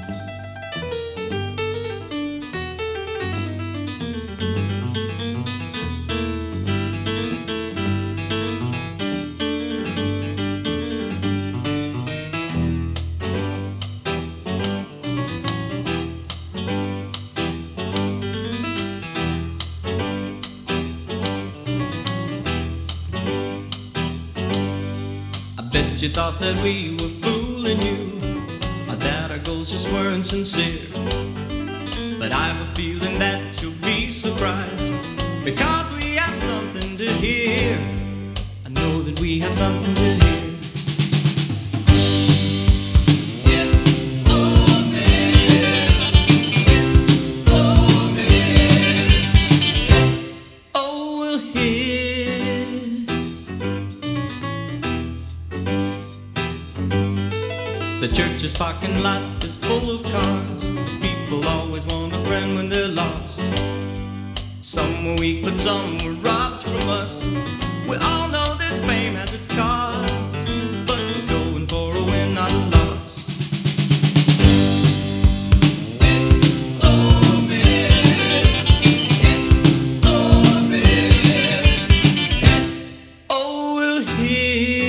Bet you thought that we were fooling you, or that our goals just weren't sincere. But I have a feeling that you'll be surprised, because we have something to hear. I know that we have something to hear. The church's parking lot is full of cars. People always want a friend when they're lost. Some were weak, but some were robbed from us. We all know that fame has its cost, but we're going for a win, not a loss. Oh, we'll hear.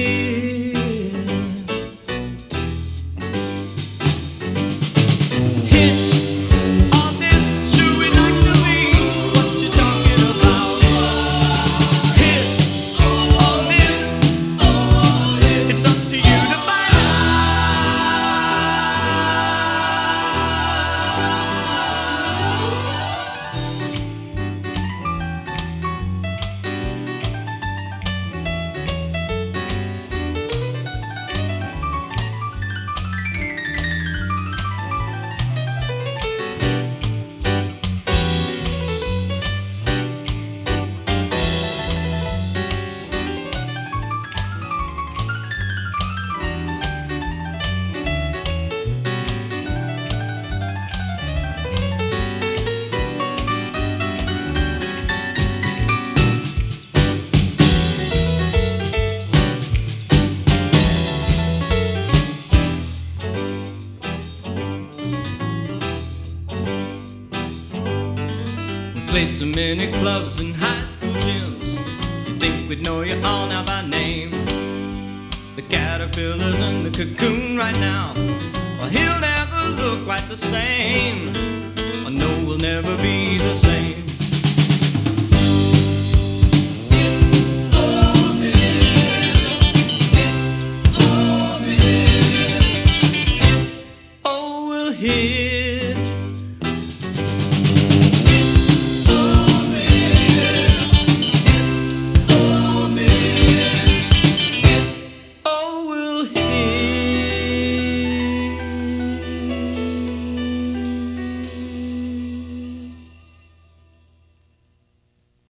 Played so many clubs and high school gyms, you'd think we'd know you all now by name. The caterpillars in the cocoon right now, well, he'll never look quite the same. I know we'll never be the same. Oh, we'll hear.